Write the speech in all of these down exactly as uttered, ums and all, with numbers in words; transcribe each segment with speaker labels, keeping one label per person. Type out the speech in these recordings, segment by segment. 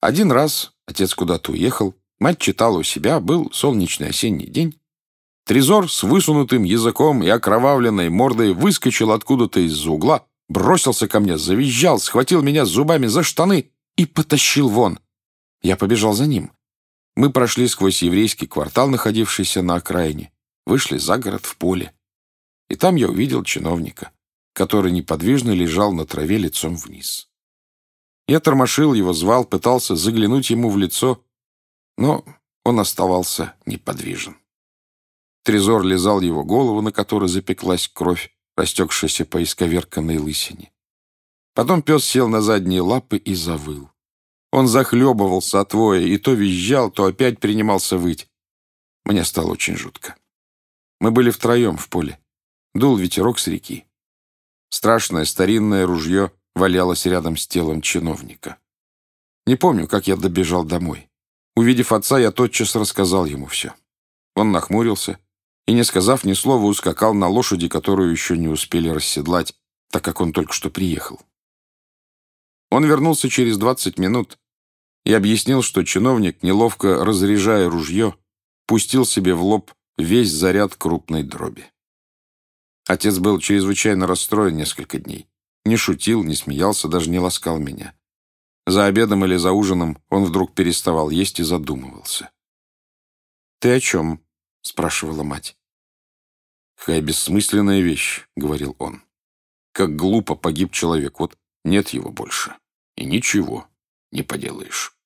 Speaker 1: Один раз отец куда-то уехал, мать читала у себя, был солнечный осенний день. Трезор с высунутым языком и окровавленной мордой выскочил откуда-то из-за угла, бросился ко мне, завизжал, схватил меня зубами за штаны и потащил вон. Я побежал за ним. Мы прошли сквозь еврейский квартал, находившийся на окраине, вышли за город в поле. И там я увидел чиновника, который неподвижно лежал на траве лицом вниз. Я тормошил его, звал, пытался заглянуть ему в лицо, но он оставался неподвижен. Трезор лизал его голову, на которой запеклась кровь, растекшаяся по исковерканной лысине. Потом пес сел на задние лапы и завыл. Он захлебывался от воя и то визжал, то опять принимался выть. Мне стало очень жутко. Мы были втроем в поле. Дул ветерок с реки. Страшное старинное ружье валялось рядом с телом чиновника. Не помню, как я добежал домой. Увидев отца, я тотчас рассказал ему все. Он нахмурился и, не сказав ни слова, ускакал на лошади, которую еще не успели расседлать, так как он только что приехал. Он вернулся через двадцать минут и объяснил, что чиновник, неловко разряжая ружье, пустил себе в лоб весь заряд крупной дроби. Отец был чрезвычайно расстроен несколько дней. Не шутил, не смеялся, даже не ласкал меня. За обедом или за ужином он вдруг переставал есть и задумывался. «Ты о чем?» — спрашивала мать. «Какая бессмысленная вещь», — говорил он. «Как глупо погиб человек, вот нет его больше. И ничего не поделаешь».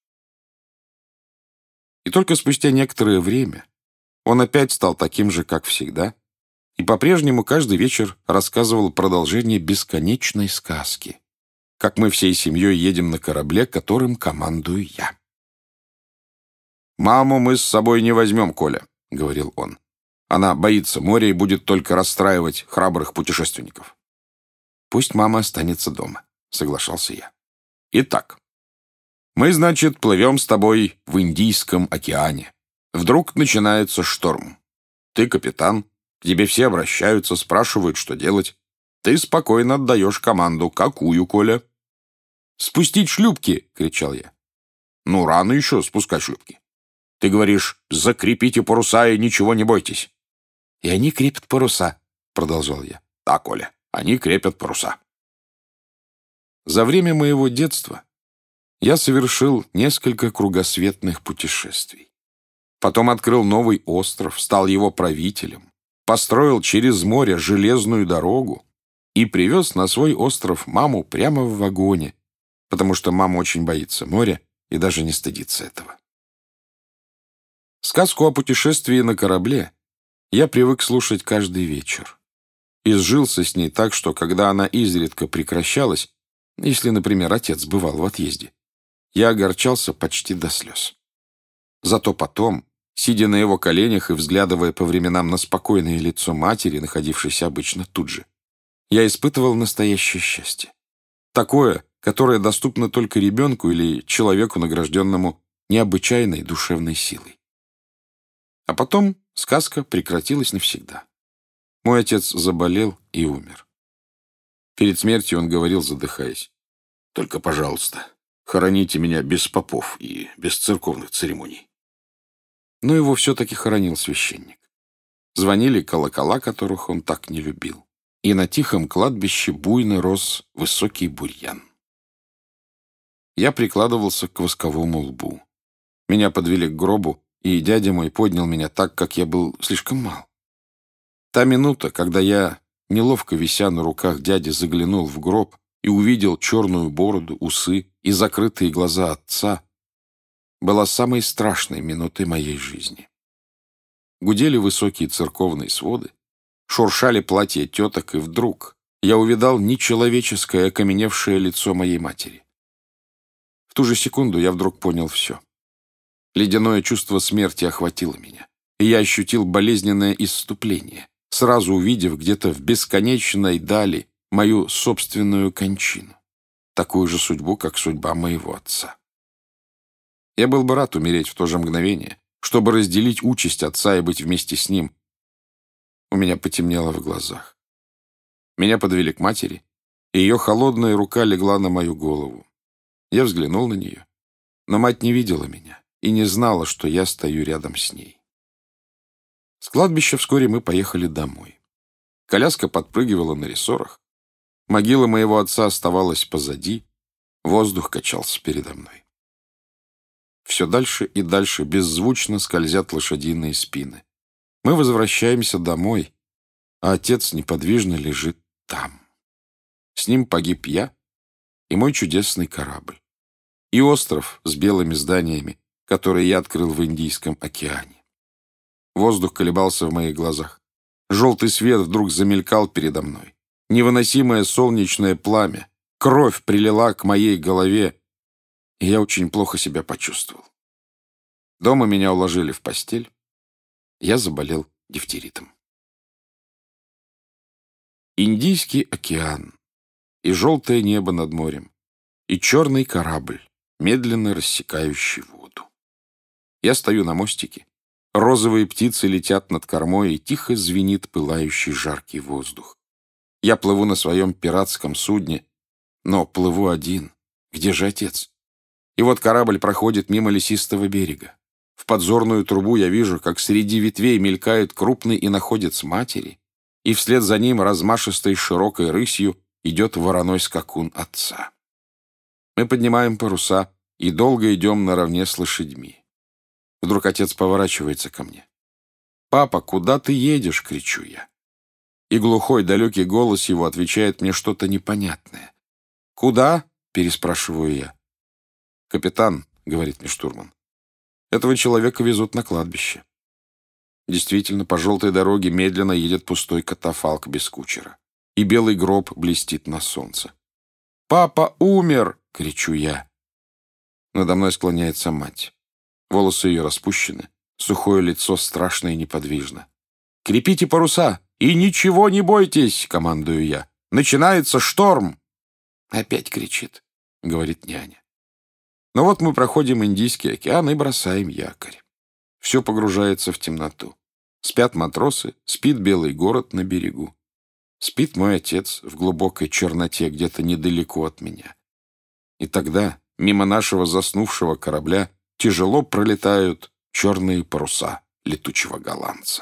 Speaker 1: И только спустя некоторое время он опять стал таким же, как всегда, и по-прежнему каждый вечер рассказывал продолжение бесконечной сказки, как мы всей семьей едем на корабле, которым командую я. «Маму мы с собой не возьмем, Коля», — говорил он. «Она боится моря и будет только расстраивать храбрых путешественников». «Пусть мама останется дома», — соглашался я. «Итак, мы, значит, плывем с тобой в Индийском океане. Вдруг начинается шторм. Ты капитан. К тебе все обращаются, спрашивают, что делать. Ты спокойно отдаешь команду. Какую, Коля?» «Спустить шлюпки!» — кричал я. «Ну, рано еще спускать шлюпки. Ты говоришь, закрепите паруса и ничего не бойтесь». «И они крепят паруса», — продолжал я. «Да, Коля, они крепят паруса». За время моего детства я совершил несколько кругосветных путешествий. Потом открыл новый остров, стал его правителем, построил через море железную дорогу и привез на свой остров маму прямо в вагоне, потому что мама очень боится моря и даже не стыдится этого. Сказку о путешествии на корабле я привык слушать каждый вечер. И сжился с ней так, что когда она изредка прекращалась, если, например, отец бывал в отъезде, я огорчался почти до слез. Зато потом, сидя на его коленях и взглядывая по временам на спокойное лицо матери, находившейся обычно тут же, я испытывал настоящее счастье. Такое, которое доступно только ребенку или человеку, награжденному необычайной душевной силой. А потом сказка прекратилась навсегда. Мой отец заболел и умер. Перед смертью он говорил, задыхаясь: «Только, пожалуйста, хороните меня без попов и без церковных церемоний». Но его все-таки хоронил священник. Звонили колокола, которых он так не любил. И на тихом кладбище буйно рос высокий бурьян. Я прикладывался к восковому лбу. Меня подвели к гробу, и дядя мой поднял меня так, как я был слишком мал. Та минута, когда я, неловко вися на руках дяди, заглянул в гроб и увидел черную бороду, усы и закрытые глаза отца, была самой страшной минутой моей жизни. Гудели высокие церковные своды, шуршали платья теток, и вдруг я увидал нечеловеческое окаменевшее лицо моей матери. В ту же секунду я вдруг понял все. Ледяное чувство смерти охватило меня, и я ощутил болезненное исступление, сразу увидев где-то в бесконечной дали мою собственную кончину, такую же судьбу, как судьба моего отца. Я был бы рад умереть в то же мгновение, чтобы разделить участь отца и быть вместе с ним. У меня потемнело в глазах. Меня подвели к матери, и ее холодная рука легла на мою голову. Я взглянул на нее. Но мать не видела меня и не знала, что я стою рядом с ней. С кладбища вскоре мы поехали домой. Коляска подпрыгивала на рессорах. Могила моего отца оставалась позади. Воздух качался передо мной. Все дальше и дальше беззвучно скользят лошадиные спины. Мы возвращаемся домой, а отец неподвижно лежит там. С ним погиб я и мой чудесный корабль. И остров с белыми зданиями, который я открыл в Индийском океане. Воздух колебался в моих глазах. Желтый свет вдруг замелькал передо мной. Невыносимое солнечное пламя. Кровь прилила к моей голове, и я очень плохо себя почувствовал. Дома меня уложили в постель. Я заболел дифтеритом. Индийский океан, и желтое небо над морем, и черный корабль, медленно рассекающий воду. Я стою на мостике. Розовые птицы летят над кормой, и тихо звенит пылающий жаркий воздух. Я плыву на своем пиратском судне, но плыву один. Где же отец? И вот корабль проходит мимо лесистого берега. В подзорную трубу я вижу, как среди ветвей мелькает крупный иноходец матери, и вслед за ним размашистой широкой рысью идет вороной скакун отца. Мы поднимаем паруса и долго идем наравне с лошадьми. Вдруг отец поворачивается ко мне. «Папа, куда ты едешь?» — кричу я. И глухой далекий голос его отвечает мне что-то непонятное. «Куда?» — переспрашиваю я. «Капитан», — говорит мне штурман, — «этого человека везут на кладбище». Действительно, по желтой дороге медленно едет пустой катафалк без кучера, и белый гроб блестит на солнце. «Папа умер!» — кричу я. Надо мной склоняется мать. Волосы ее распущены, сухое лицо страшно и неподвижно. «Крепите паруса и ничего не бойтесь!» — командую я. «Начинается шторм!» «Опять кричит», — говорит няня. Но вот мы проходим Индийский океан и бросаем якорь. Все погружается в темноту. Спят матросы, спит белый город на берегу. Спит мой отец в глубокой черноте где-то недалеко от меня. И тогда мимо нашего заснувшего корабля тяжело пролетают черные паруса летучего голландца.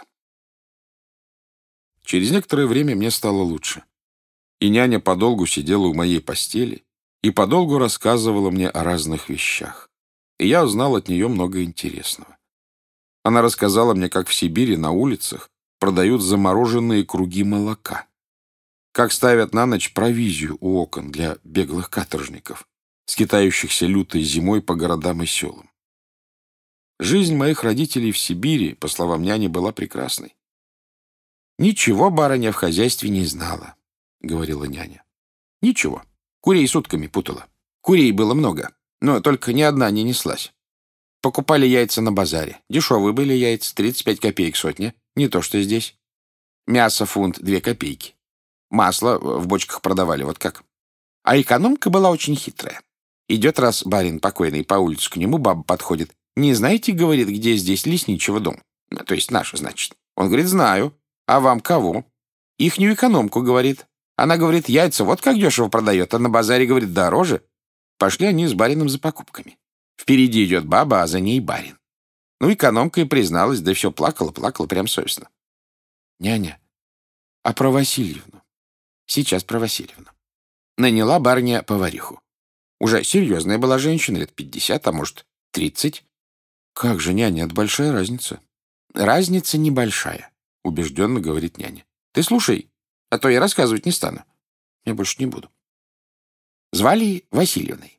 Speaker 1: Через некоторое время мне стало лучше. И няня подолгу сидела у моей постели и подолгу рассказывала мне о разных вещах. И я узнал от нее много интересного. Она рассказала мне, как в Сибири на улицах продают замороженные круги молока, как ставят на ночь провизию у окон для беглых каторжников, скитающихся лютой зимой по городам и селам. Жизнь моих родителей в Сибири, по словам няни, была прекрасной. «Ничего барыня в хозяйстве не знала», — говорила няня. «Ничего. Курей сутками путала. Курей было много, но только ни одна не неслась. Покупали яйца на базаре. Дешевые были яйца, тридцать пять копеек сотня. Не то, что здесь. Мясо фунт, две копейки. Масло в бочках продавали, вот как. А экономка была очень хитрая. Идет раз барин покойный по улице, к нему баба подходит. «Не знаете, — говорит, — где здесь лесничего дом? То есть наша, значит». Он говорит: «Знаю. А вам кого?» «Ихнюю экономку, — говорит. Она, говорит, яйца вот как дешево продает, а на базаре, говорит, дороже». Пошли они с барином за покупками. Впереди идет баба, а за ней барин. Ну, экономка и призналась, да все плакала, плакала прям совестно. «Няня, а про Васильевну?» «Сейчас про Васильевну». Наняла барыня повариху. Уже серьезная была женщина, лет пятьдесят, а может, тридцать. «Как же, няня, это большая разница». «Разница небольшая», — убежденно говорит няня. «Ты слушай, а то я рассказывать не стану. Я больше не буду». Звали Васильевной.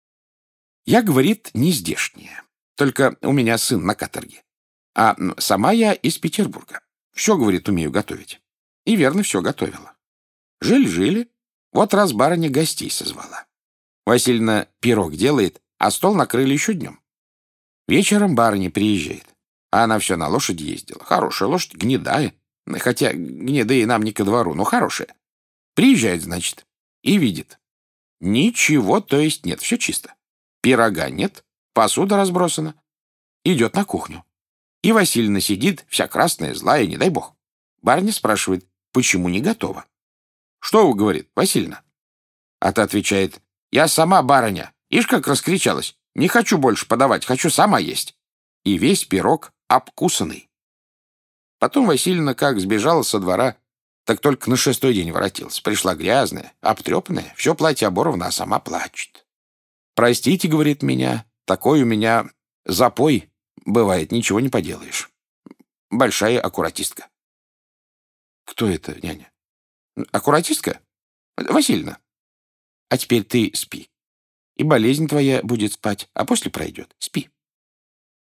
Speaker 1: Я, говорит, не здешняя. Только у меня сын на каторге. А сама я из Петербурга. Все, говорит, умею готовить. И верно все готовила. Жили-жили. Вот раз барыня гостей созвала. Васильевна пирог делает, а стол накрыли еще днем. Вечером барыня приезжает. А она все на лошади ездила. Хорошая лошадь, гнедая. Хотя гнедые нам не ко двору, но хорошая. Приезжает, значит, и видит. Ничего, то есть нет, все чисто. Пирога нет, посуда разбросана. Идет на кухню. И Васильевна сидит, вся красная, злая, не дай бог. Барыня спрашивает, почему не готова. «Что вы, — говорит, — Васильевна?» А та отвечает: «Я сама барыня. Ишь, как раскричалась. Не хочу больше подавать, хочу сама есть. И весь пирог обкусанный. Потом Васильевна как сбежала со двора, так только на шестой день воротилась. Пришла грязная, обтрепанная, все платье оборвано, а сама плачет. «Простите, — говорит, — меня, такой у меня запой бывает, ничего не поделаешь. Большая аккуратистка». «Кто это, няня?» «Аккуратистка? Васильевна. А теперь ты спи. И болезнь твоя будет спать, а после пройдет. Спи».